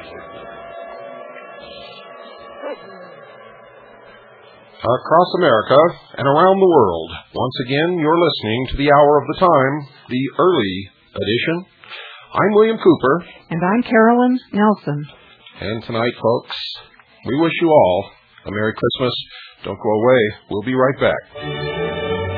Across America and around the world, once again, you're listening to the Hour of the Time, the early edition. I'm William Cooper. And I'm Carolyn Nelson. And tonight, folks, we wish you all a Merry Christmas. Don't go away. We'll be right back.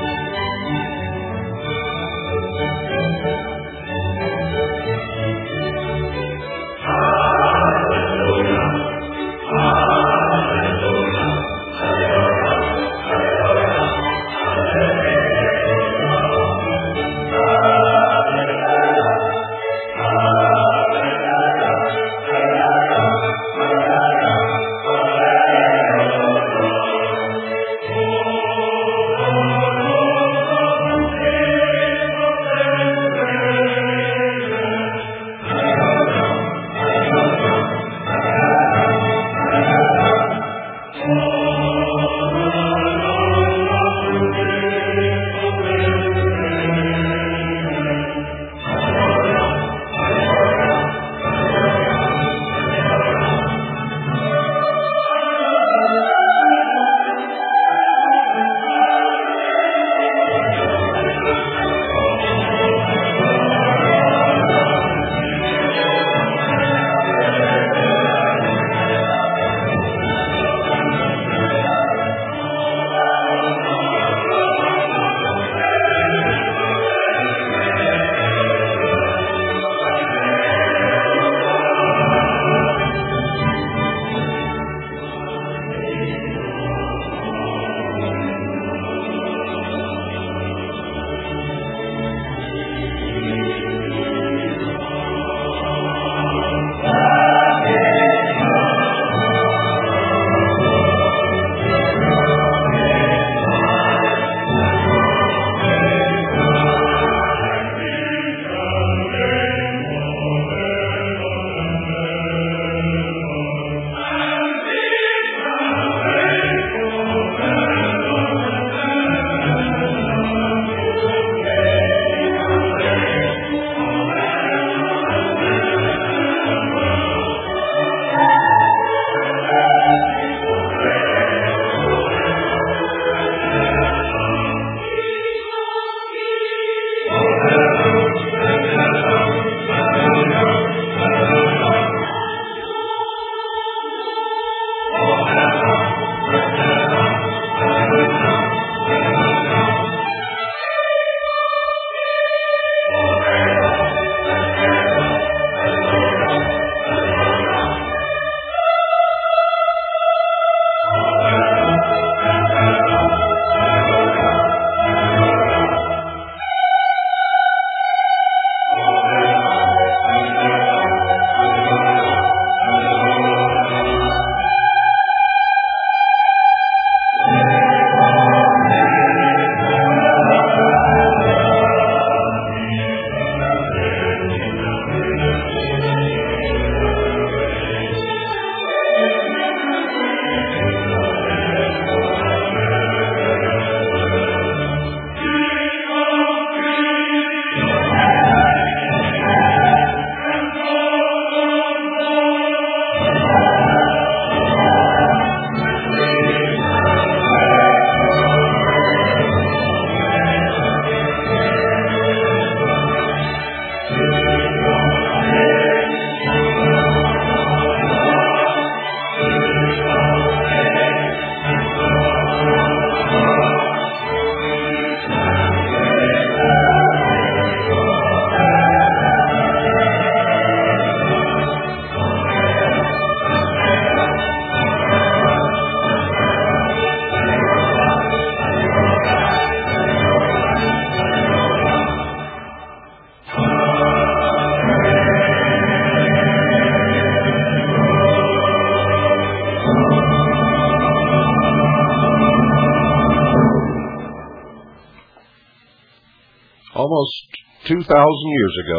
Almost 2,000 years ago,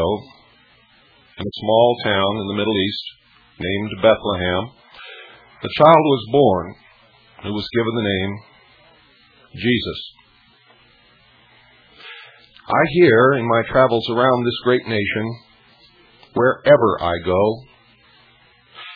in a small town in the Middle East named Bethlehem, a child was born who was given the name Jesus. I hear in my travels around this great nation, wherever I go,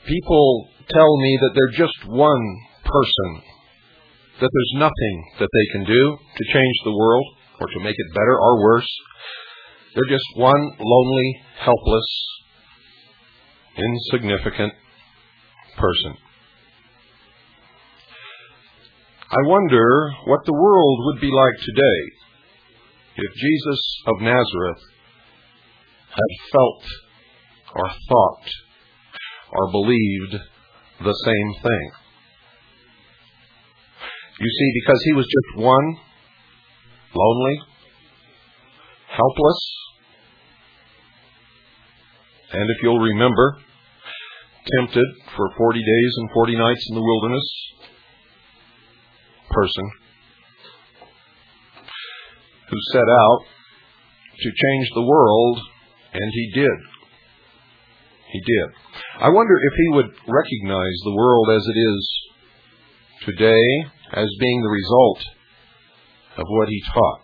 People tell me that they're just one person, that there's nothing that they can do to change the world or to make it better or worse. They're just one lonely, helpless, insignificant person. I wonder what the world would be like today if Jesus of Nazareth had felt or thought or believed the same thing. You see, because he was just one, lonely, helpless, and if you'll remember, tempted for 40 days and 40 nights in the wilderness person who set out to change the world, and he did. He did. I wonder if he would recognize the world as it is today as being the result of what he taught.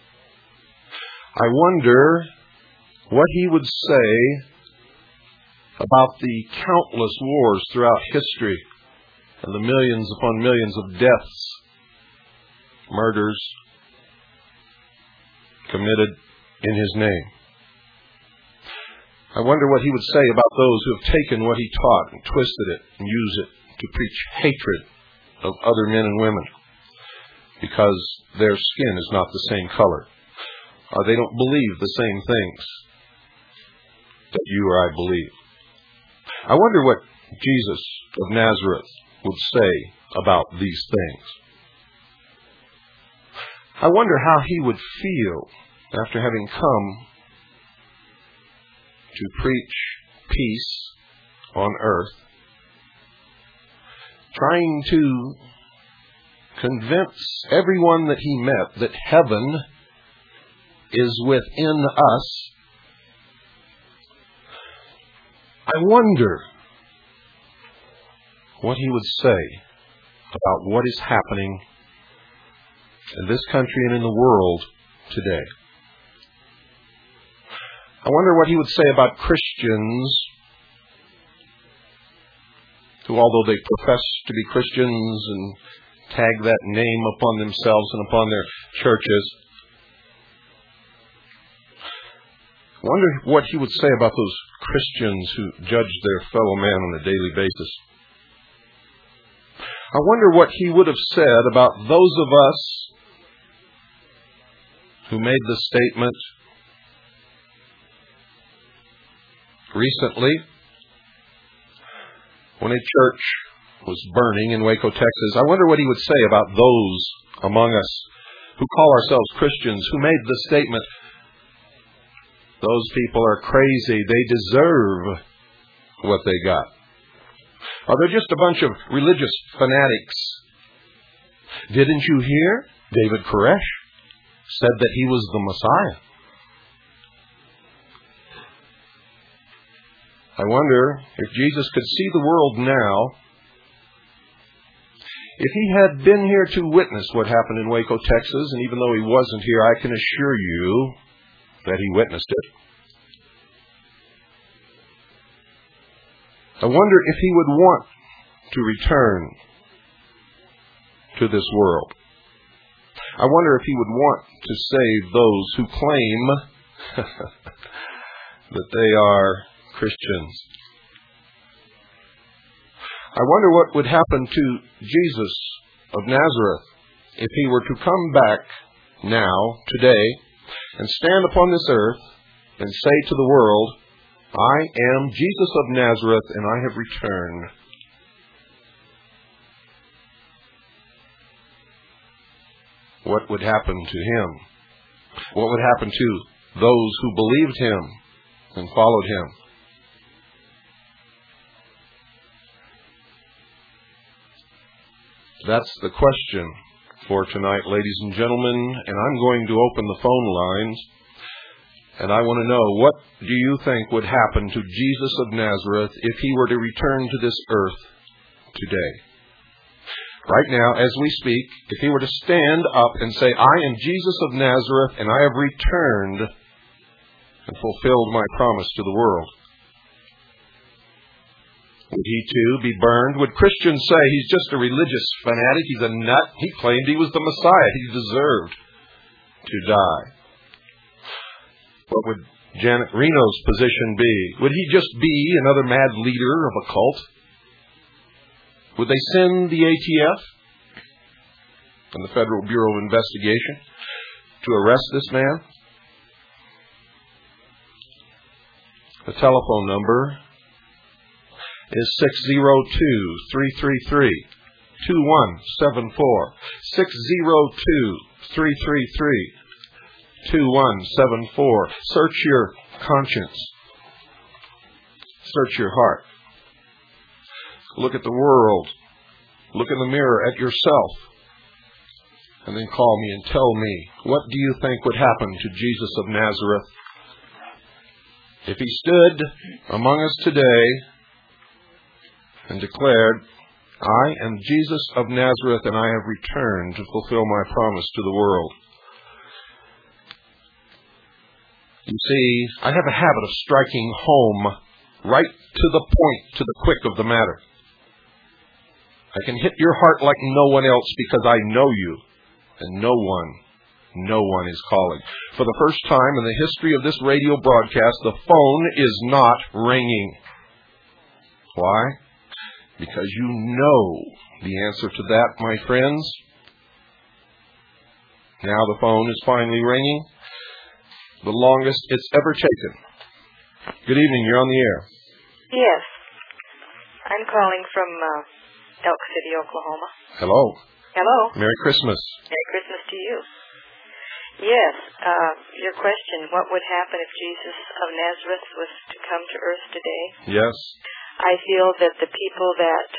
I wonder what he would say about the countless wars throughout history and the millions upon millions of deaths, murders committed in his name. I wonder what he would say about those who have taken what he taught and twisted it and used it to preach hatred of other men and women because their skin is not the same color, or they don't believe the same things that you or I believe. I wonder what Jesus of Nazareth would say about these things. I wonder how he would feel after having come to preach peace on earth, trying to convince everyone that he met that heaven is within us. I wonder what he would say about what is happening in this country and in the world today. I wonder what he would say about Christians who, although they profess to be Christians and tag that name upon themselves and upon their churches, I wonder what he would say about those Christians who judge their fellow man on a daily basis. I wonder what he would have said about those of us who made the statement recently when a church was burning in Waco, Texas. I wonder what he would say about those among us who call ourselves Christians who made the statement, those people are crazy, they deserve what they got. Or they're just a bunch of religious fanatics. Didn't you hear? David Koresh said that he was the Messiah. I wonder if Jesus could see the world now, if he had been here to witness what happened in Waco, Texas, and even though he wasn't here, I can assure you that he witnessed it. I wonder if he would want to return to this world. I wonder if he would want to save those who claim that they are Christians. I wonder what would happen to Jesus of Nazareth if he were to come back now, today, and stand upon this earth and say to the world, I am Jesus of Nazareth and I have returned. What would happen to him? What would happen to those who believed him and followed him? That's the question for tonight, ladies and gentlemen, and I'm going to open the phone lines, and I want to know, what do you think would happen to Jesus of Nazareth if he were to return to this earth today? Right now, as we speak, if he were to stand up and say, I am Jesus of Nazareth, and I have returned and fulfilled my promise to the world, Would he too be burned? Would Christians say he's just a religious fanatic, he's a nut? He claimed he was the Messiah. He deserved to die. What would Janet Reno's position be? Would he just be another mad leader of a cult? Would they send the ATF and the Federal Bureau of Investigation to arrest this man? The telephone number is 602-333-2174. 602-333-2174. Search your conscience. Search your heart. Look at the world. Look in the mirror at yourself. And then call me and tell me, what do you think would happen to Jesus of Nazareth if he stood among us today and declared, I am Jesus of Nazareth and I have returned to fulfill my promise to the world? You see, I have a habit of striking home right to the point, to the quick of the matter. I can hit your heart like no one else because I know you, and no one is calling. For the first time in the history of this radio broadcast, the phone is not ringing. Why? Because you know the answer to that, my friends. Now the phone is finally ringing. The longest it's ever taken. Good evening, you're on the air. Yes. I'm calling from Elk City, Oklahoma. Hello. Hello. Merry Christmas. Merry Christmas to you. Yes, your question, what would happen if Jesus of Nazareth was to come to earth today? Yes. I feel that the people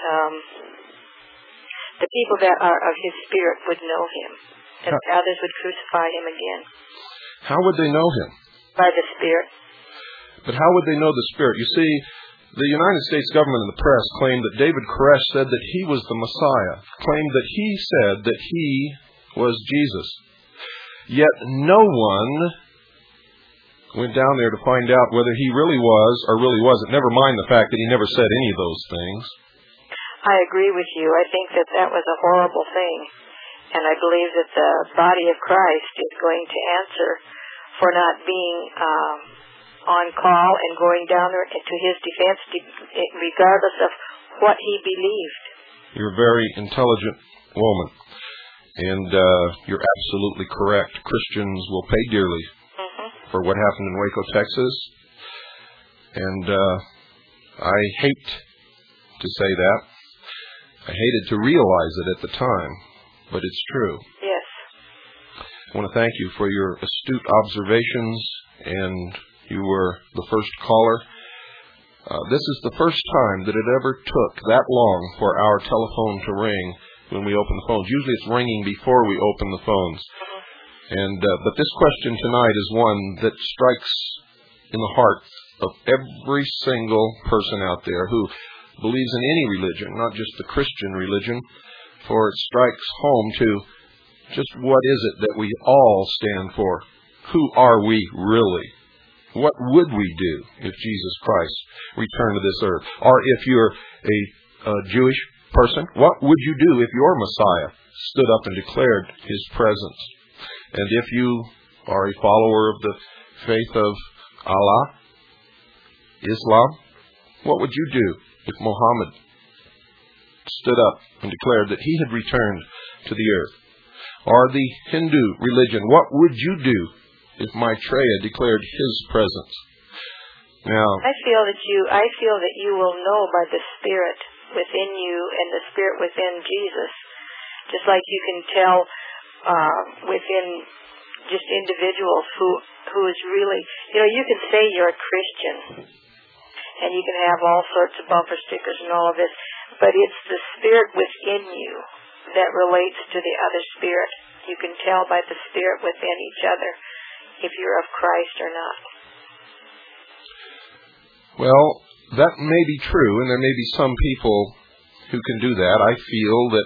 that are of his spirit would know him, and others would crucify him again. How would they know him? By the Spirit. But how would they know the Spirit? You see, the United States government and the press claimed that David Koresh said that he was the Messiah, claimed that he said that he was Jesus. Yet no one went down there to find out whether he really was or really wasn't, never mind the fact that he never said any of those things. I agree with you. I think that that was a horrible thing. And I believe that the body of Christ is going to answer for not being on call and going down there to his defense, regardless of what he believed. You're a very intelligent woman, and you're absolutely correct. Christians will pay dearly for what happened in Waco, Texas, and I hate to say that. I hated to realize it at the time. But it's true. Yes. I want to thank you for your astute observations, and you were the first caller. This is the first time that it ever took that long for our telephone to ring when we open the phones. Usually it's ringing before we open the phones. And but this question tonight is one that strikes in the heart of every single person out there who believes in any religion, not just the Christian religion. For it strikes home to just what is it that we all stand for? Who are we really? What would we do if Jesus Christ returned to this earth? Or if you're a Jewish person, what would you do if your Messiah stood up and declared his presence? And if you are a follower of the faith of Allah, Islam, what would you do if Muhammad stood up and declared that he had returned to the earth? Or the Hindu religion, what would you do if Maitreya declared his presence? Now, I feel that you will know by the Spirit within you and the Spirit within Jesus, just like you can tell within just individuals who is really, you can say you're a Christian, and you can have all sorts of bumper stickers and all of this, but it's the Spirit within you that relates to the other spirit. You can tell by the Spirit within each other if you're of Christ or not. Well, that may be true, and there may be some people who can do that. I feel that.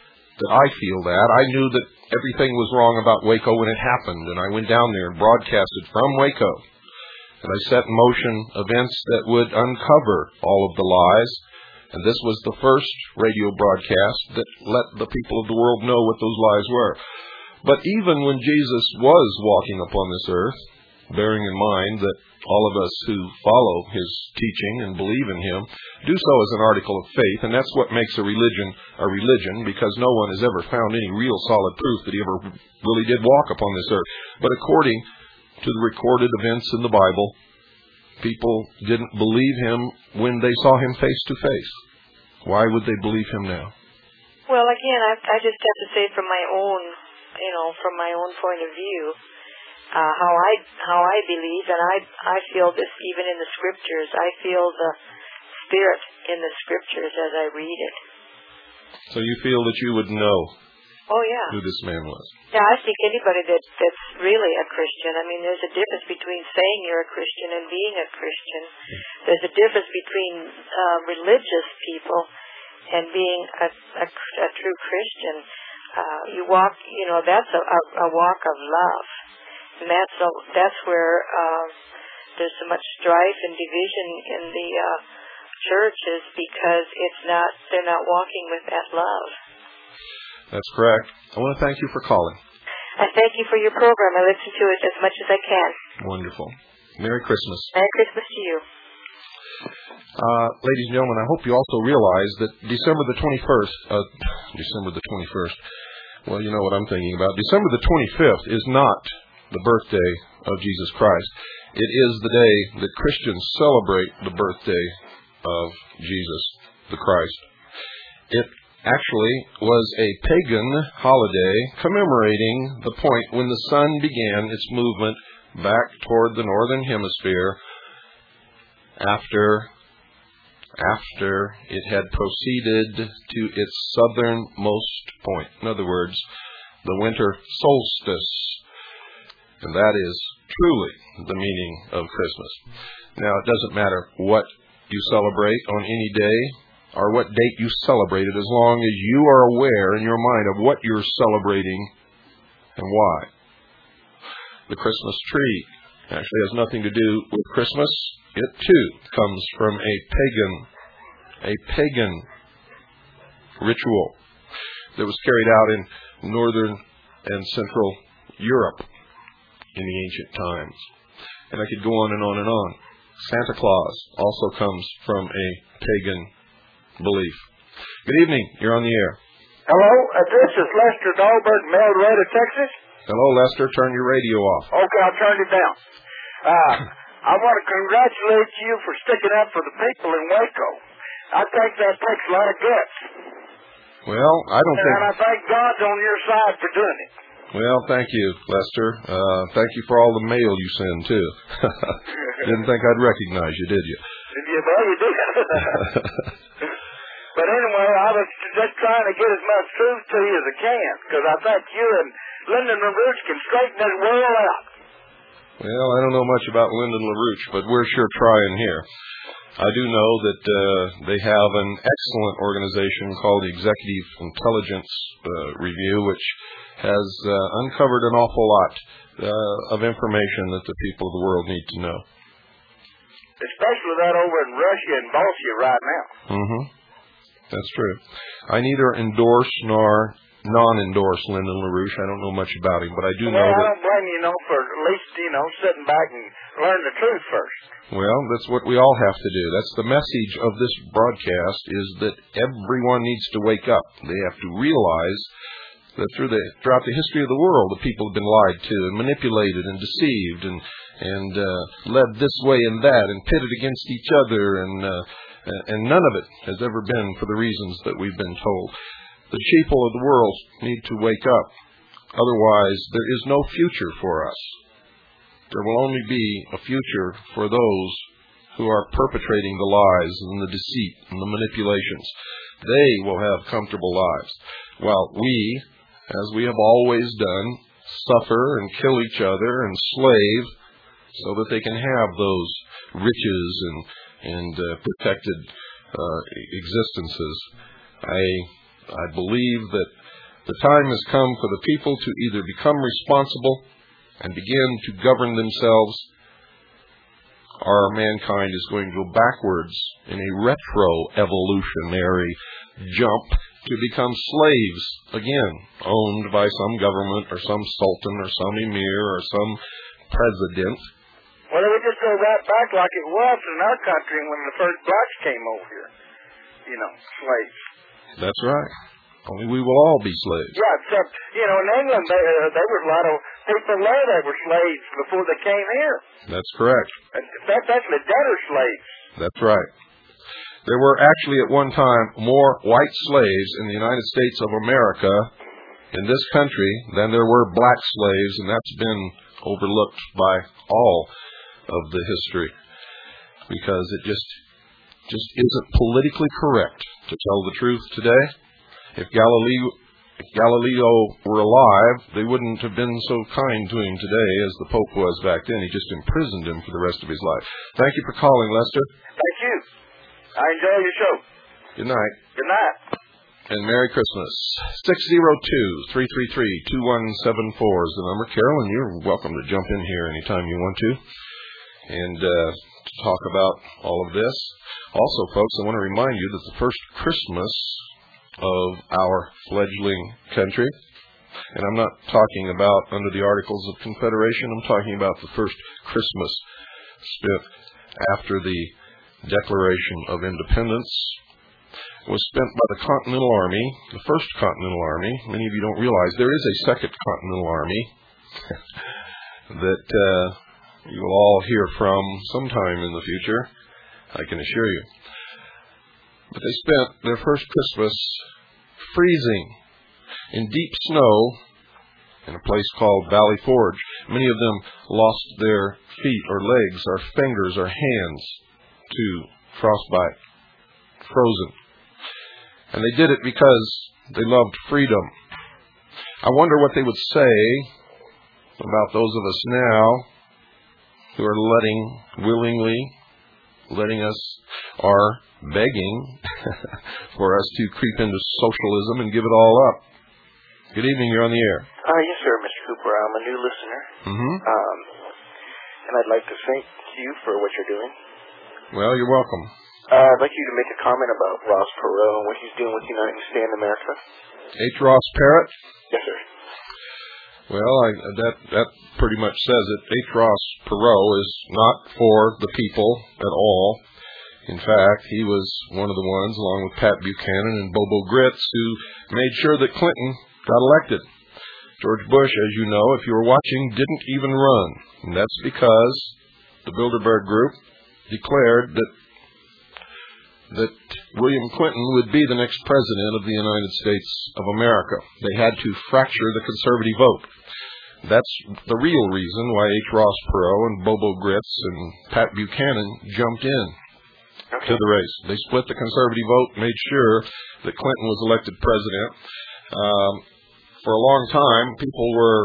I knew that everything was wrong about Waco when it happened, and I went down there and broadcasted from Waco. And I set in motion events that would uncover all of the lies. And this was the first radio broadcast that let the people of the world know what those lies were. But even when Jesus was walking upon this earth, bearing in mind that all of us who follow his teaching and believe in him do so as an article of faith, and that's what makes a religion, because no one has ever found any real solid proof that he ever really did walk upon this earth. But according to the recorded events in the Bible, people didn't believe him when they saw him face to face. Why would they believe him now? Well, again, I just have to say from my own, from my own point of view, how I believe, and I feel this even in the Scriptures. I feel the Spirit in the Scriptures as I read it. So you feel that you would know who this man was? Yeah, I think anybody that's really a Christian. I mean, there's a difference between saying you're a Christian and being a Christian. There's a difference between religious people and being a true Christian. You walk, that's a walk of love. And that's where there's so much strife and division in the churches, because they're not walking with that love. That's correct. I want to thank you for calling. I thank you for your program. I listen to it as much as I can. Wonderful. Merry Christmas. Merry Christmas to you. Ladies and gentlemen, I hope you also realize that December the 21st, well, you know what I'm thinking about. December the 25th is not the birthday of Jesus Christ. It is the day that Christians celebrate the birthday of Jesus the Christ. It actually was a pagan holiday commemorating the point when the sun began its movement back toward the northern hemisphere after it had proceeded to its southernmost point. In other words, the winter solstice. And that is truly the meaning of Christmas. Now, it doesn't matter what you celebrate on any day or what date you celebrate it, as long as you are aware in your mind of what you're celebrating and why. The Christmas tree actually has nothing to do with Christmas. It, too, comes from a pagan ritual that was carried out in northern and central Europe in the ancient times. And I could go on and on and on. Santa Claus also comes from a pagan belief. Good evening. You're on the air. Hello. This is Lester Dahlberg, El Dorado, Texas. Hello, Lester. Turn your radio off. Okay, I'll turn it down. I want to congratulate you for sticking up for the people in Waco. I think that takes a lot of guts. Well, I don't think... And I think God's on your side for doing it. Well, thank you, Lester. Thank you for all the mail you send, too. Didn't think I'd recognize you, did you? Well, you did. But anyway, I was just trying to get as much truth to you as I can, because I think you and Lyndon LaRouche can straighten this world out. Well, I don't know much about Lyndon LaRouche, but we're sure trying here. I do know that they have an excellent organization called the Executive Intelligence Review, which has uncovered an awful lot of information that the people of the world need to know. Especially that over in Russia and Bolivia right now. Mm-hmm. That's true. I neither endorse nor non-endorse Lyndon LaRouche. I don't know much about him, but I do know that... I don't blame you, for at least, sitting back and learn the truth first. Well, that's what we all have to do. That's the message of this broadcast, is that everyone needs to wake up. They have to realize that throughout the history of the world, the people have been lied to and manipulated and deceived and led this way and that and pitted against each other, and none of it has ever been for the reasons that we've been told. The people of the world need to wake up. Otherwise, there is no future for us. There will only be a future for those who are perpetrating the lies and the deceit and the manipulations. They will have comfortable lives, while we, as we have always done, suffer and kill each other and slave so that they can have those riches and protected existences. I believe that the time has come for the people to either become responsible and begin to govern themselves, our mankind is going to go backwards in a retro-evolutionary jump to become slaves again, owned by some government or some sultan or some emir or some president. Well, it would just go right back like it was in our country when the first blacks came over here. Slaves. That's right. Only we will all be slaves. Yeah, except, in England, there was a lot of people there that were slaves before they came here. That's correct. In fact, that's the debtor slaves. That's right. There were actually at one time more white slaves in the United States of America, in this country, than there were black slaves, and that's been overlooked by all of the history, because it just isn't politically correct to tell the truth today. If Galileo were alive, they wouldn't have been so kind to him today as the Pope was back then. He just imprisoned him for the rest of his life. Thank you for calling, Lester. Thank you. I enjoy your show. Good night. Good night. And Merry Christmas. 602-333-2174 is the number. Carolyn, you're welcome to jump in here anytime you want to and to talk about all of this. Also, folks, I want to remind you that the first Christmas of our fledgling country, and I'm not talking about under the Articles of Confederation, I'm talking about the first Christmas spent after the Declaration of Independence, was spent by the Continental Army, the First Continental Army. Many of you don't realize there is a Second Continental Army that you will all hear from sometime in the future, I can assure you. But they spent their first Christmas freezing in deep snow in a place called Valley Forge. Many of them lost their feet or legs or fingers or hands to frostbite, frozen. And they did it because they loved freedom. I wonder what they would say about those of us now who are willingly letting us, are begging for us to creep into socialism and give it all up. Good evening, you're on the air. Yes, sir, Mr. Cooper. I'm a new listener. And I'd like to thank you for what you're doing. Well, you're welcome. I'd like you to make a comment about Ross Perot and what he's doing with United Stand America. H. Ross Parrott? Yes, sir. Well, that pretty much says it. H. Ross Perot is not for the people at all. In fact, he was one of the ones, along with Pat Buchanan and Bobo Gritz, who made sure that Clinton got elected. George Bush, as you know, if you were watching, didn't even run. And that's because the Bilderberg Group declared that William Clinton would be the next president of the United States of America. They had to fracture the conservative vote. That's the real reason why H. Ross Perot and Bobo Gritz and Pat Buchanan jumped in to the race. They split the conservative vote, made sure that Clinton was elected president. For a long time, people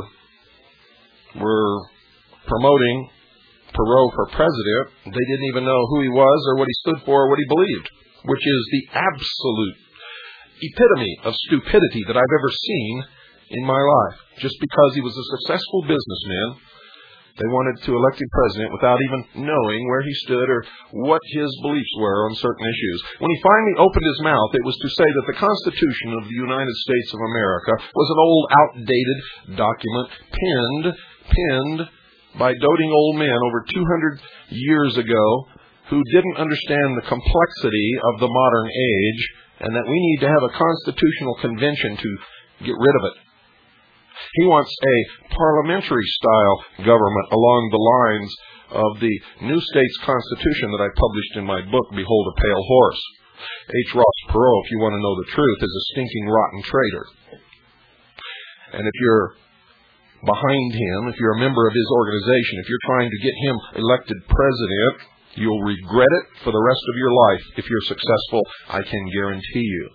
were promoting Perot for president. They didn't even know who he was or what he stood for or what he believed, which is the absolute epitome of stupidity that I've ever seen in my life. Just because he was a successful businessman, they wanted to elect him president without even knowing where he stood or what his beliefs were on certain issues. When he finally opened his mouth, it was to say that the Constitution of the United States of America was an old, outdated document penned by doting old men over 200 years ago who didn't understand the complexity of the modern age, and that we need to have a constitutional convention to get rid of it. He wants a parliamentary-style government along the lines of the New States Constitution that I published in my book, Behold a Pale Horse. H. Ross Perot, if you want to know the truth, is a stinking, rotten traitor. And if you're behind him, if you're a member of his organization, if you're trying to get him elected president, you'll regret it for the rest of your life. If you're successful, I can guarantee you.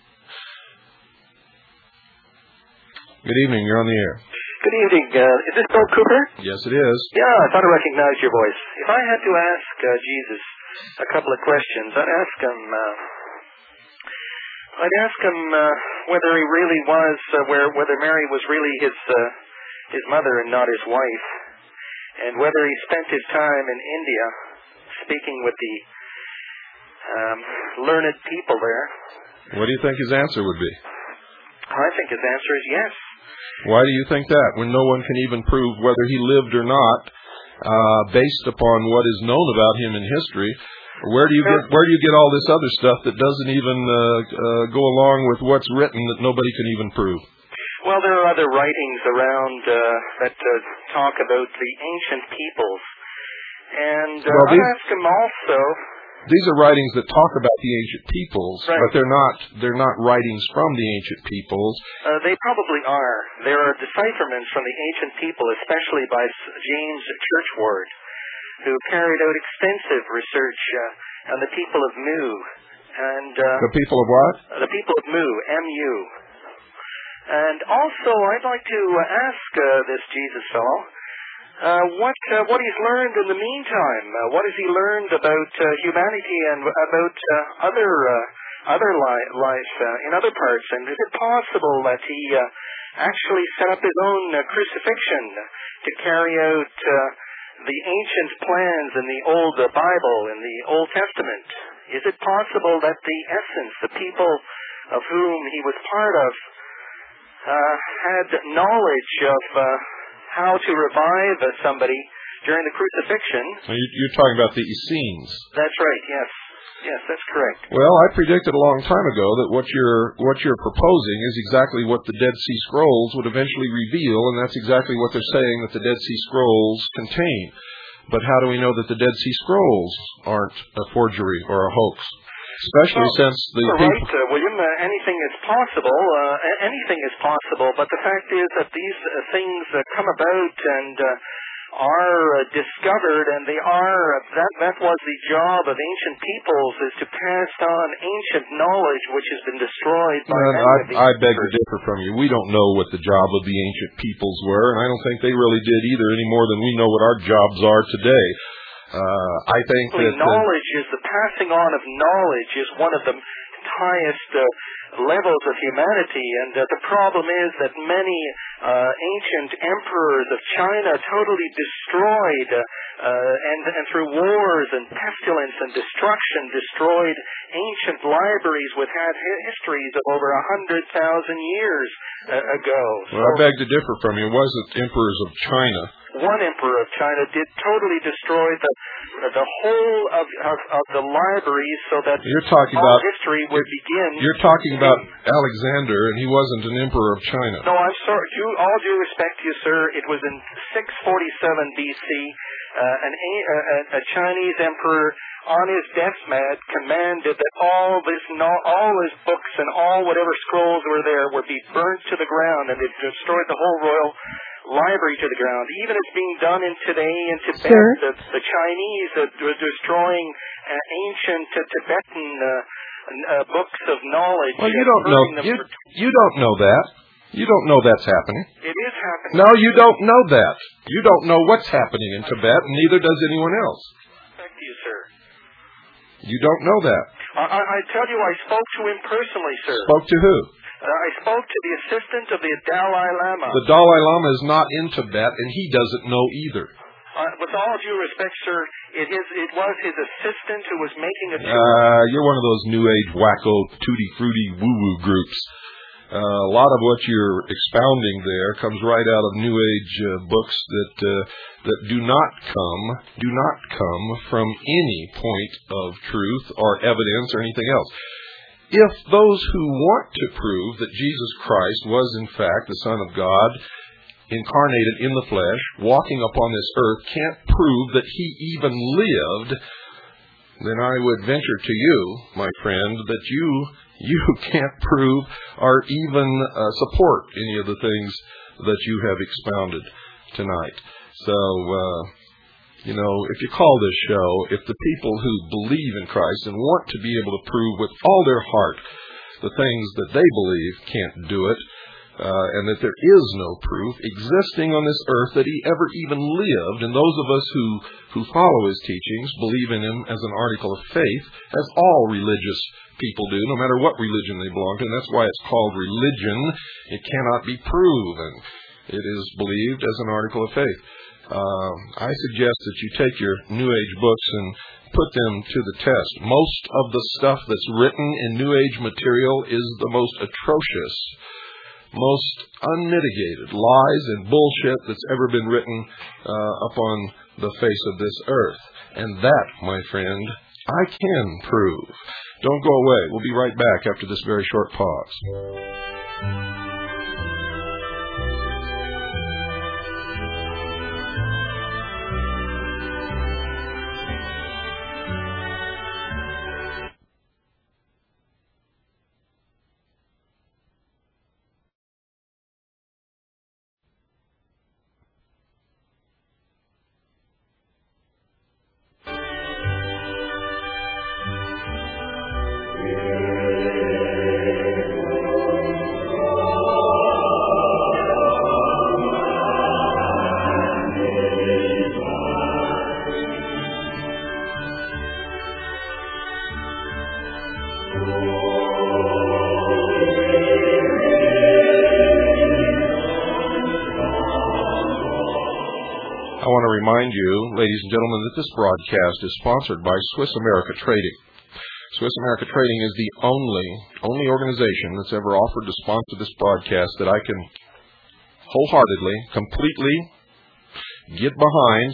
Good evening. You're on the air. Good evening. Is this Bill Cooper? Yes, it is. Yeah, I thought I recognized your voice. If I had to ask Jesus a couple of questions, I'd ask him whether he really was, whether Mary was really his mother and not his wife, and whether he spent his time in India speaking with the learned people there. What do you think his answer would be? I think his answer is yes. Why do you think that, when no one can even prove whether he lived or not, based upon what is known about him in history? Where do you get all this other stuff that doesn't even go along with what's written that nobody can even prove? Well, there are other writings around that talk about the ancient peoples, and I ask him also. These are writings that talk about the ancient peoples, right, but they're not writings from the ancient peoples. They probably are. There are decipherments from the ancient people, especially by James Churchward, who carried out extensive research on the people of Mu. And the people of what? The people of Mu, M-U. And also, I'd like to ask this Jesus fellow what he's learned in the meantime. What has he learned about humanity and about other life in other parts? And is it possible that he actually set up his own crucifixion to carry out the ancient plans in the old Bible, in the Old Testament? Is it possible that the essence, the people of whom he was part of, had knowledge of how to revive somebody during the crucifixion? You're talking about the Essenes. That's right, yes. Yes, that's correct. Well, I predicted a long time ago that what you're proposing is exactly what the Dead Sea Scrolls would eventually reveal, and that's exactly what they're saying that the Dead Sea Scrolls contain. But how do we know that the Dead Sea Scrolls aren't a forgery or a hoax? Especially since the people... Right, William, anything is possible. Anything is possible, but the fact is that these things come about and are discovered, and they are, that was the job of ancient peoples, is to pass on ancient knowledge which has been destroyed by I beg to differ from you. We don't know what the job of the ancient peoples were, and I don't think they really did either, any more than we know what our jobs are today. I think that knowledge is the passing on of knowledge is one of the highest levels of humanity, and the problem is that many ancient emperors of China totally destroyed and through wars and pestilence and destruction destroyed ancient libraries which had histories of over 100,000 years ago. Well, I beg to differ from you. It wasn't emperors of China. One emperor of China did totally destroy the whole of the libraries, so that all history would begin. You're talking about Alexander, and he wasn't an emperor of China. No, I'm sorry. All due respect to you, sir, it was in 647 BC. A Chinese emperor, on his deathbed, commanded that all his books and all whatever scrolls were there would be burnt to the ground, and it destroyed the whole royal library to the ground. Even it's being done today in Tibet. The Chinese are destroying ancient Tibetan books of knowledge. Well, you don't know. You don't know that. You don't know that's happening. It is happening. No, you don't know that. You don't know what's happening in Tibet, and neither does anyone else. Thank you, sir. You don't know that. I tell you, I spoke to him personally, sir. Spoke to who? I spoke to the assistant of the Dalai Lama. The Dalai Lama is not in Tibet, and he doesn't know either. With all due respect, sir, it was his assistant who was making a tour. You're one of those New Age wacko, tutti-frutti, woo-woo groups. A lot of what you're expounding there comes right out of New Age books that do not come from any point of truth or evidence or anything else. If those who want to prove that Jesus Christ was in fact the Son of God, incarnated in the flesh, walking upon this earth, can't prove that he even lived, then I would venture to you, my friend, that you can't prove or even support any of the things that you have expounded tonight. So, if you call this show, if the people who believe in Christ and want to be able to prove with all their heart the things that they believe can't do it, and that there is no proof existing on this earth that he ever even lived, and those of us who follow his teachings believe in him as an article of faith, as all religious people do, no matter what religion they belong to, and that's why it's called religion. It cannot be proven. It is believed as an article of faith. I suggest that you take your New Age books and put them to the test. Most of the stuff that's written in New Age material is the most atrocious, most unmitigated lies and bullshit that's ever been written upon the face of this earth. And that, my friend, I can prove. Don't go away. We'll be right back after this very short pause. I want to remind you, ladies and gentlemen, that this broadcast is sponsored by Swiss America Trading. Swiss America Trading is the only organization that's ever offered to sponsor this broadcast that I can wholeheartedly, completely get behind,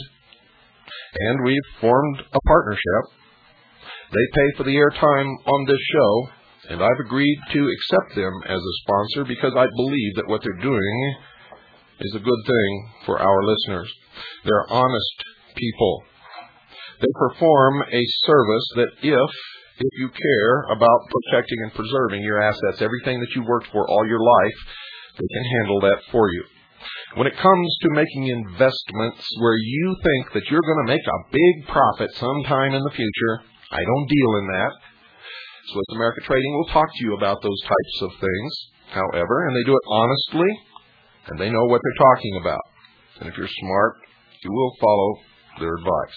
and we've formed a partnership. They pay for the airtime on this show, and I've agreed to accept them as a sponsor because I believe that what they're doing is a good thing for our listeners. They're honest people. They perform a service that if you care about protecting and preserving your assets, everything that you worked for all your life, they can handle that for you. When it comes to making investments where you think that you're going to make a big profit sometime in the future, I don't deal in that. Swiss America Trading will talk to you about those types of things, however, and they do it honestly, and they know what they're talking about. And if you're smart, you will follow their advice.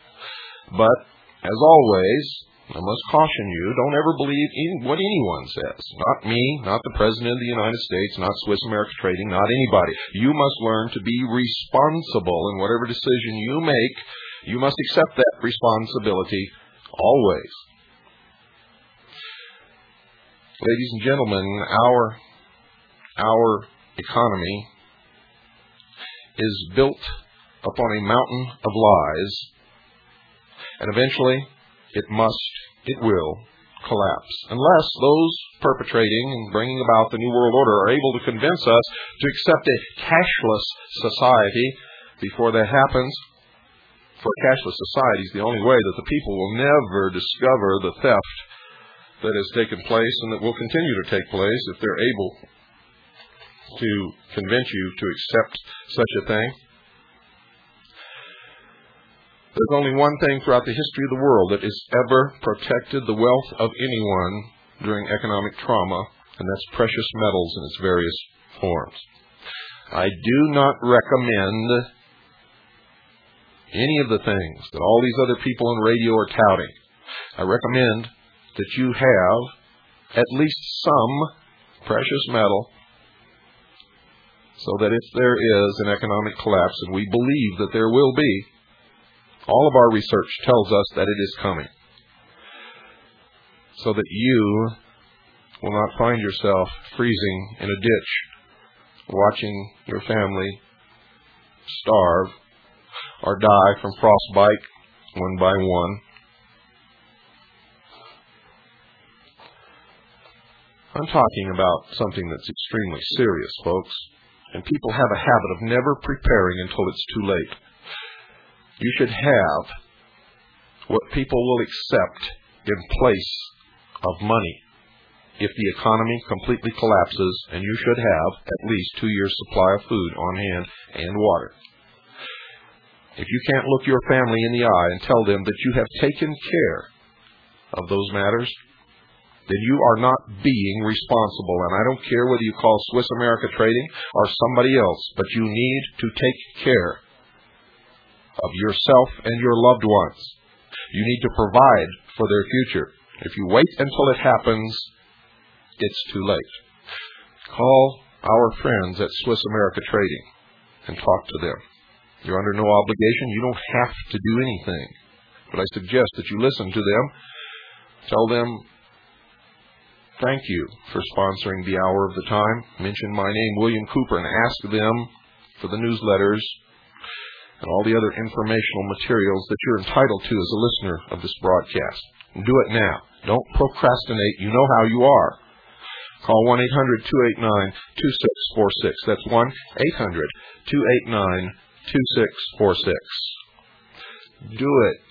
But, as always, I must caution you, don't ever believe what anyone says. Not me, not the President of the United States, not Swiss America Trading, not anybody. You must learn to be responsible in whatever decision you make. You must accept that responsibility always. Ladies and gentlemen, our economy is built upon a mountain of lies, and eventually it will collapse, unless those perpetrating and bringing about the New World Order are able to convince us to accept a cashless society. Before that happens, for a cashless society is the only way that the people will never discover the theft that has taken place and that will continue to take place if they're able to convince you to accept such a thing. There's only one thing throughout the history of the world that has ever protected the wealth of anyone during economic trauma, and that's precious metals in its various forms. I do not recommend any of the things that all these other people on radio are touting. I recommend that you have at least some precious metal so that if there is an economic collapse, and we believe that there will be, all of our research tells us that it is coming, so that you will not find yourself freezing in a ditch, watching your family starve or die from frostbite one by one. I'm talking about something that's extremely serious, folks, and people have a habit of never preparing until it's too late. You should have what people will accept in place of money if the economy completely collapses, and you should have at least 2 years' supply of food on hand and water. If you can't look your family in the eye and tell them that you have taken care of those matters, then you are not being responsible. And I don't care whether you call Swiss America Trading or somebody else, but you need to take care of yourself and your loved ones. You need to provide for their future. If you wait until it happens, it's too late. Call our friends at Swiss America Trading and talk to them. You're under no obligation. You don't have to do anything. But I suggest that you listen to them. Tell them, thank you for sponsoring the Hour of the Time. Mention my name, William Cooper, and ask them for the newsletters and all the other informational materials that you're entitled to as a listener of this broadcast. And do it now. Don't procrastinate. You know how you are. Call 1-800-289-2646. That's 1-800-289-2646. Do it.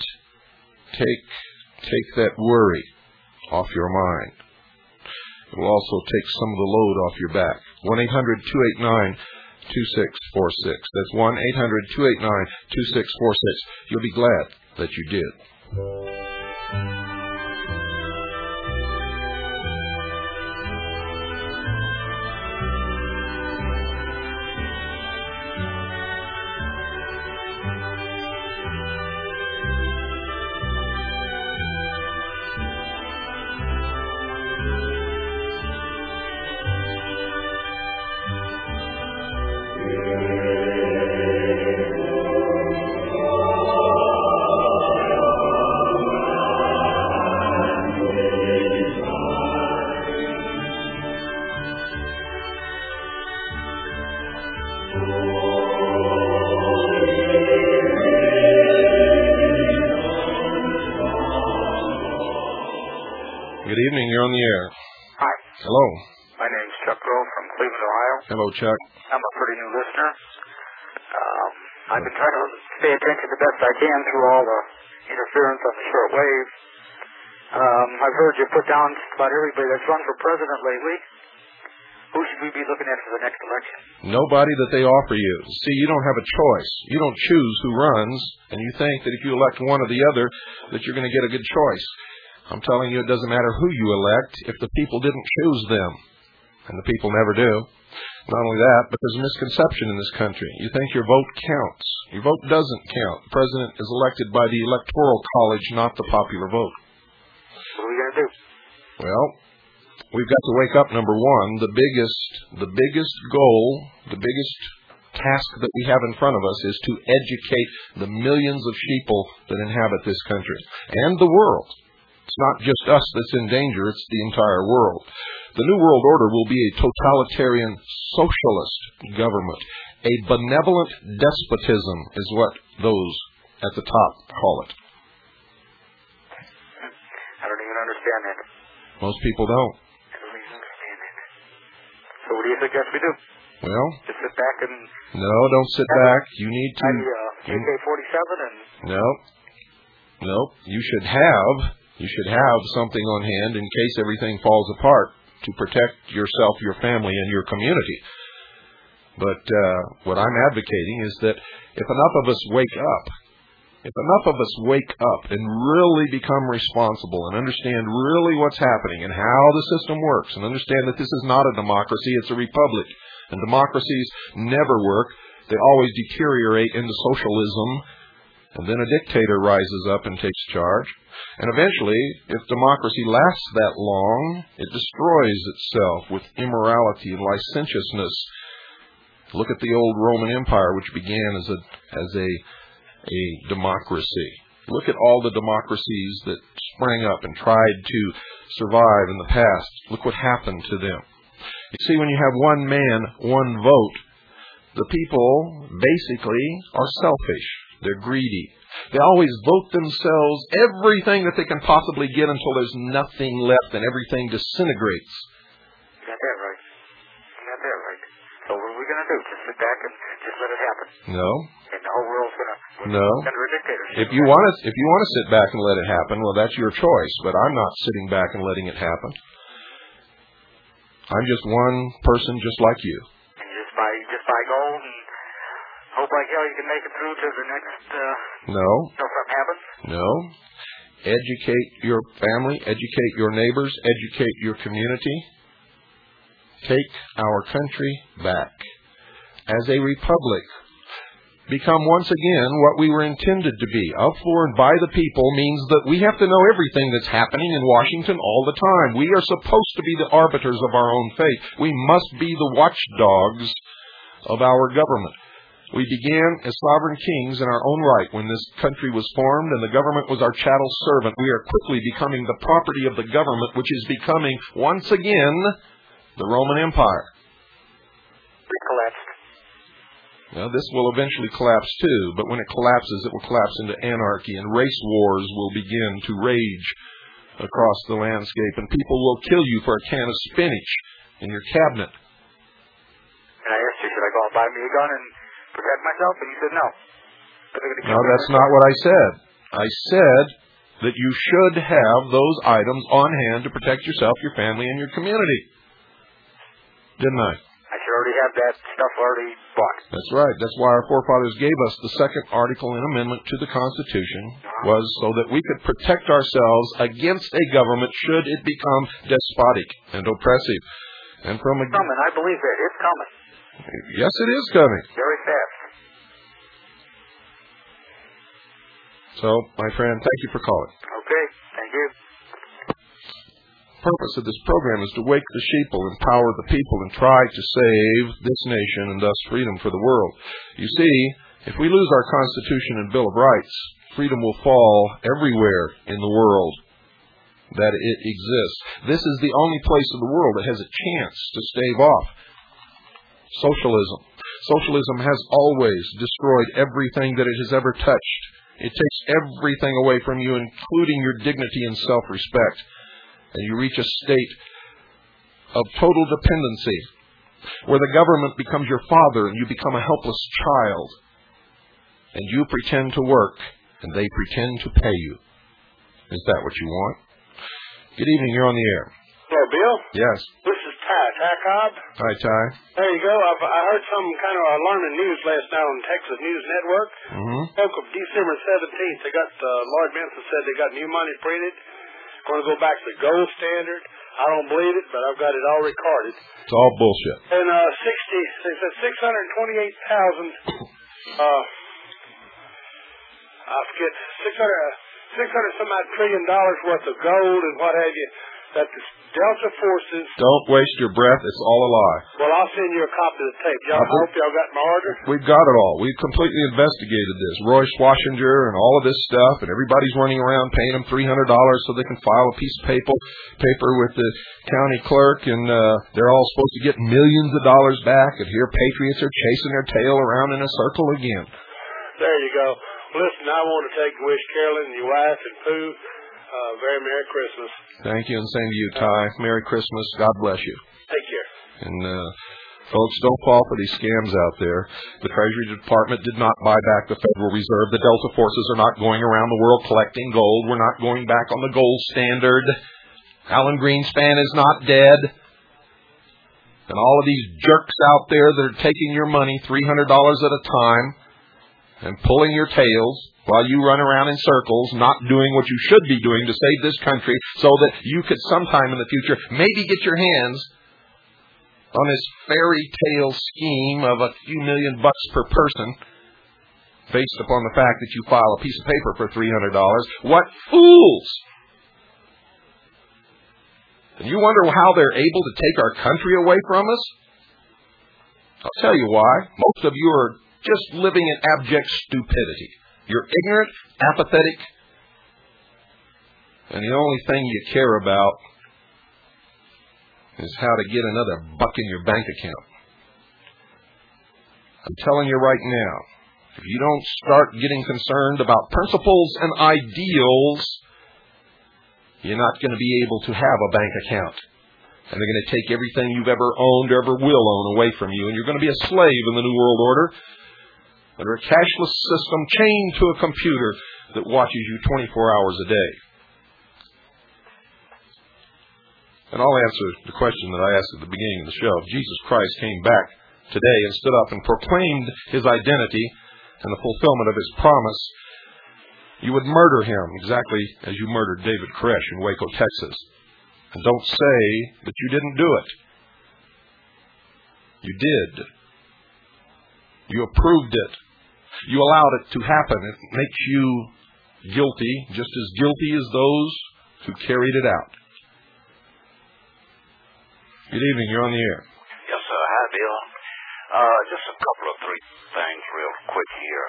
Take that worry off your mind. It will also take some of the load off your back. 1-800-289-2646. That's 1-800-289-2646. You'll be glad that you did. Good evening. You're on the air. Hi. Hello. My name's Chuck Grove from Cleveland, Ohio. Hello, Chuck. I'm a pretty new listener. I've been trying to pay attention the best I can through all the interference on the short wave. I've heard you put down about everybody that's run for president lately. Who should we be looking at for the next election? Nobody that they offer you. See, you don't have a choice. You don't choose who runs, and you think that if you elect one or the other, that you're going to get a good choice. I'm telling you, it doesn't matter who you elect if the people didn't choose them. And the people never do. Not only that, but there's a misconception in this country. You think your vote counts. Your vote doesn't count. The president is elected by the Electoral College, not the popular vote. What are we going to do? Well, we've got to wake up, number one. The biggest goal, the biggest task that we have in front of us is to educate the millions of sheeple that inhabit this country and the world. It's not just us that's in danger, it's the entire world. The New World Order will be a totalitarian socialist government. A benevolent despotism is what those at the top call it. I don't even understand that. Most people don't. I don't even understand that. So what do you suggest we do? Well, just sit back and... No, don't sit back. You need to... AK-47 and... No. You should have something on hand in case everything falls apart to protect yourself, your family, and your community. But what I'm advocating is that if enough of us wake up and really become responsible and understand really what's happening and how the system works and understand that this is not a democracy, it's a republic. And democracies never work. They always deteriorate into socialism. And then a dictator rises up and takes charge. And eventually, if democracy lasts that long, it destroys itself with immorality and licentiousness. Look at the old Roman Empire, which began as a democracy. Look at all the democracies that sprang up and tried to survive in the past. Look what happened to them. You see, when you have one man, one vote, the people basically are selfish. They're greedy. They always vote themselves everything that they can possibly get until there's nothing left and everything disintegrates. You got that right. So what are we going to do? Just sit back and just let it happen? No. And the whole world's going to... No. Under a dictatorship. If you want to sit back and let it happen, well, that's your choice. But I'm not sitting back and letting it happen. I'm just one person just like you. And just by gold and hope like hell you can make it through to the next... No. Till something happens? No. Educate your family, educate your neighbors, educate your community. Take our country back. As a republic, become once again what we were intended to be. Of, for, and by the people means that we have to know everything that's happening in Washington all the time. We are supposed to be the arbiters of our own fate. We must be the watchdogs of our government. We began as sovereign kings in our own right when this country was formed and the government was our chattel servant. We are quickly becoming the property of the government, which is becoming, once again, the Roman Empire. It collapsed. Now, this will eventually collapse too, but when it collapses, it will collapse into anarchy, and race wars will begin to rage across the landscape, and people will kill you for a can of spinach in your cabinet. And I asked you, should I go and buy me a gun and protect myself? And you said no. No, that's not what I said. I said that you should have those items on hand to protect yourself, your family, and your community. Didn't I? I should already have that stuff already bought. That's right. That's why our forefathers gave us the second article and amendment to the Constitution, was so that we could protect ourselves against a government should it become despotic and oppressive. And from It's coming. I believe it. It's coming. Yes, it is coming. Very fast. So, my friend, thank you for calling. Okay. Thank you. The purpose of this program is to wake the sheeple, empower the people, and try to save this nation and thus freedom for the world. You see, if we lose our Constitution and Bill of Rights, freedom will fall everywhere in the world that it exists. This is the only place in the world that has a chance to stave off socialism. Socialism has always destroyed everything that it has ever touched. It takes everything away from you, including your dignity and self-respect. And you reach a state of total dependency where the government becomes your father and you become a helpless child. And you pretend to work and they pretend to pay you. Is that what you want? Good evening. You're on the air. Hello, Bill? Yes. This is Ty Cobb. Hi, Ty. There you go. I heard some kind of alarming news last night on Texas News Network. Spoke of December 17th. They got, Lord Benson said they got new money printed. Going to go back to the gold standard. I don't believe it, but I've got it all recorded. It's all bullshit. And they said 628,000, I forget, 600 some odd $1 trillion worth of gold and what have you, that the Delta forces... Don't waste your breath. It's all a lie. Well, I'll send you a copy of the tape. I hope y'all got my order. We've got it all. We've completely investigated this. Roy Schwashinger and all of this stuff, and everybody's running around paying them $300 so they can file a piece of paper with the county clerk, and they're all supposed to get millions of dollars back, and here patriots are chasing their tail around in a circle again. There you go. Listen, I want to wish Carolyn and your wife and Pooh very Merry Christmas. Thank you, and same to you, Ty. Merry Christmas. God bless you. Take care. And folks, don't fall for these scams out there. The Treasury Department did not buy back the Federal Reserve. The Delta forces are not going around the world collecting gold. We're not going back on the gold standard. Alan Greenspan is not dead. And all of these jerks out there that are taking your money $300 at a time and pulling your tails while you run around in circles, not doing what you should be doing to save this country so that you could sometime in the future maybe get your hands on this fairy tale scheme of a few $1 million per person based upon the fact that you file a piece of paper for $300. What fools! And you wonder how they're able to take our country away from us? I'll tell you why. Most of you are just living in abject stupidity. You're ignorant, apathetic, and the only thing you care about is how to get another buck in your bank account. I'm telling you right now, if you don't start getting concerned about principles and ideals, you're not going to be able to have a bank account. And they're going to take everything you've ever owned or ever will own away from you, and you're going to be a slave in the New World Order under a cashless system chained to a computer that watches you 24 hours a day. And I'll answer the question that I asked at the beginning of the show. If Jesus Christ came back today and stood up and proclaimed his identity and the fulfillment of his promise, you would murder him exactly as you murdered David Koresh in Waco, Texas. And don't say that you didn't do it. You did. You approved it. You allowed it to happen. It makes you guilty, just as guilty as those who carried it out. Good evening. You're on the air. Yes, sir. Hi, Bill. Just a couple of three things real quick here.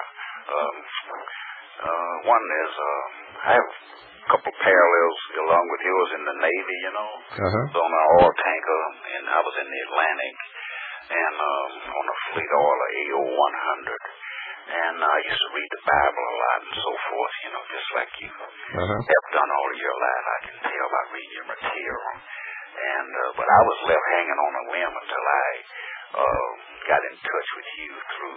One is, I have a couple parallels along with yours in the Navy, you know. Uh-huh. On an oil tanker, and I was in the Atlantic, and on a fleet oil, AO 100. And I used to read the Bible a lot and so forth, you know, just like you have done all of your life. I can tell by reading your material. And but I was left hanging on a limb until I got in touch with you through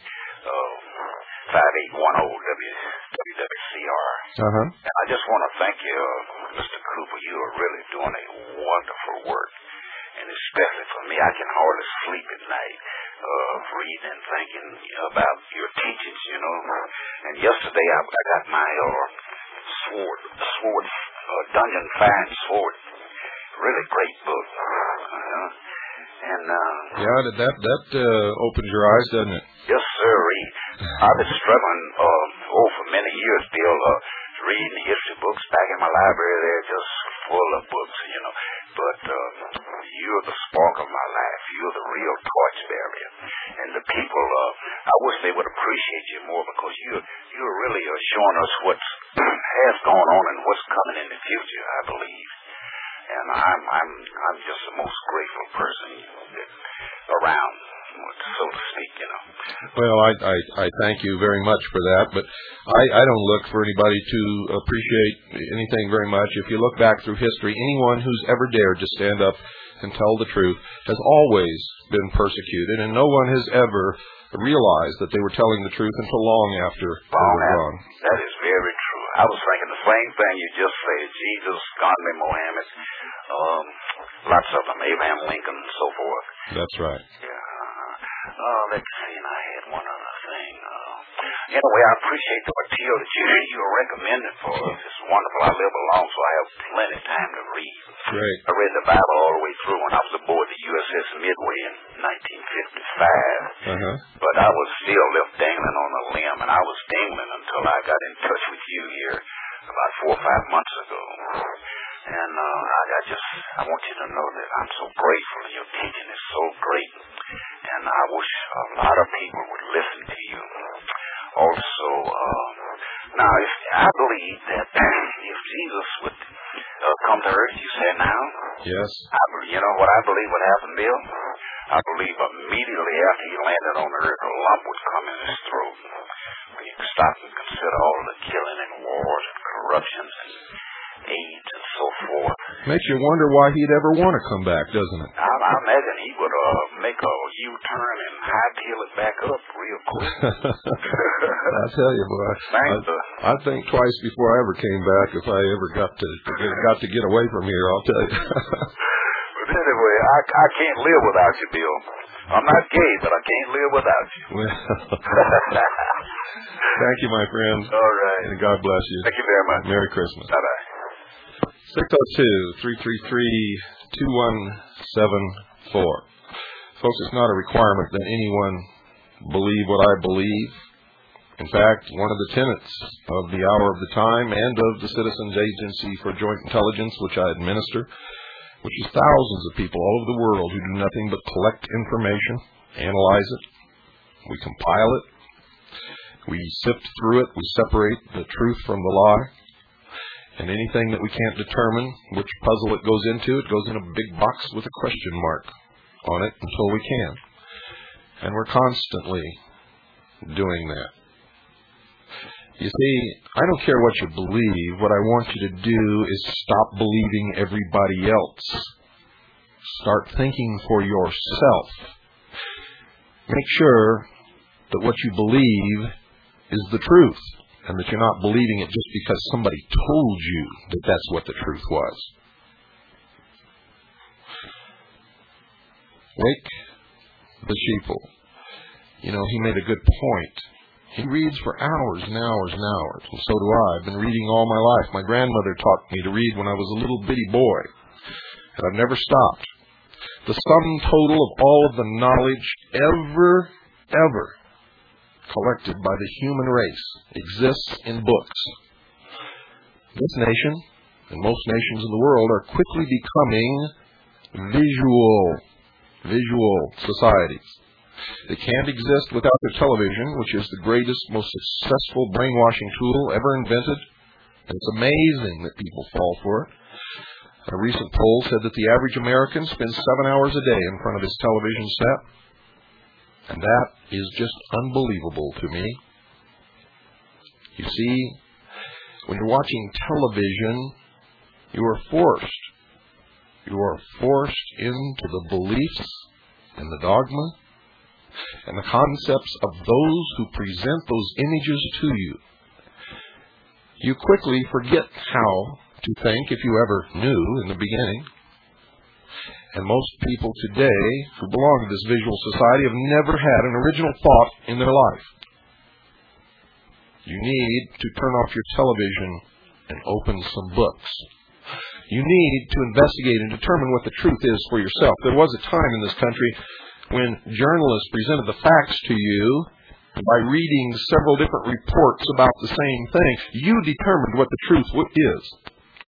5810 WWCR. And I just want to thank you, Mr. Cooper. You are really doing a wonderful work. And especially for me, I can hardly sleep at night reading and thinking about your teachings, you know. And yesterday I got my sword, Dungeon Fine Sword. Really great book. That opens your eyes, doesn't it? Yes, sir. I've been struggling for many years, Bill, reading history books back in my library. They're just full of books, you know. But you're the spark of my life. You're the real torchbearer. And the people, I wish they would appreciate you more, because you're really showing us what has gone on and what's coming in the future, I believe. And I'm just the most grateful person around, so to speak, you know. Well, I thank you very much for that, but I don't look for anybody to appreciate anything very much. If you look back through history, anyone who's ever dared to stand up and tell the truth has always been persecuted, and no one has ever realized that they were telling the truth until long after they were gone. That is very true. I was thinking the same thing you just said. Jesus, Gandhi, Mohammed, lots of them, Abraham Lincoln, and so forth. That's right. Yeah. Let's see, and I had one other thing. Anyway, I appreciate the material that you are recommending for us. It's wonderful. I live alone, so I have plenty of time to read. Great. I read the Bible all the way through when I was aboard the USS Midway in 1955. But I was still left dangling on a limb, and I was dangling until I got in touch with you here about 4 or 5 months ago. And I want you to know that I'm so grateful. Your teaching is so great. And I wish a lot of people would listen to you. Also, now, I believe that if Jesus would come to earth, you said now. Yes. You know what I believe would happen, Bill? I believe immediately after he landed on earth, a lump would come in his throat. When you stop and consider all the killing and wars and corruptions and AIDS and so forth. Makes you wonder why he'd ever want to come back, doesn't it? I imagine he would make a U-turn and hightail it back up real quick. I tell you, boy, I think twice before I ever came back if I ever got to get away from here, I'll tell you. But anyway, I can't live without you, Bill. I'm not gay, but I can't live without you. Well, thank you, my friend. All right. And God bless you. Thank you very much. Merry Christmas. Bye-bye. 602-333-2174. Folks, it's not a requirement that anyone believe what I believe. In fact, one of the tenets of the Hour of the Time and of the Citizens Agency for Joint Intelligence, which I administer, which is thousands of people all over the world who do nothing but collect information, analyze it, we compile it, we sift through it, we separate the truth from the lie. And anything that we can't determine which puzzle it goes into, it goes in a big box with a question mark on it until we can. And we're constantly doing that. You see, I don't care what you believe. What I want you to do is stop believing everybody else. Start thinking for yourself. Make sure that what you believe is the truth, and that you're not believing it just because somebody told you that that's what the truth was. Wake the sheeple. You know, he made a good point. He reads for hours and hours and hours, and so do I. I've been reading all my life. My grandmother taught me to read when I was a little bitty boy, and I've never stopped. The sum total of all of the knowledge ever collected by the human race exists in books. This nation, and most nations in the world, are quickly becoming visual societies. They can't exist without their television, which is the greatest, most successful brainwashing tool ever invented. And it's amazing that people fall for it. A recent poll said that the average American spends 7 hours a day in front of his television set. And that is just unbelievable to me. You see, when you're watching television, you are forced into the beliefs and the dogma and the concepts of those who present those images to you. You quickly forget how to think, if you ever knew in the beginning. And most people today who belong to this visual society have never had an original thought in their life. You need to turn off your television and open some books. You need to investigate and determine what the truth is for yourself. There was a time in this country when journalists presented the facts to you, and by reading several different reports about the same thing, you determined what the truth is.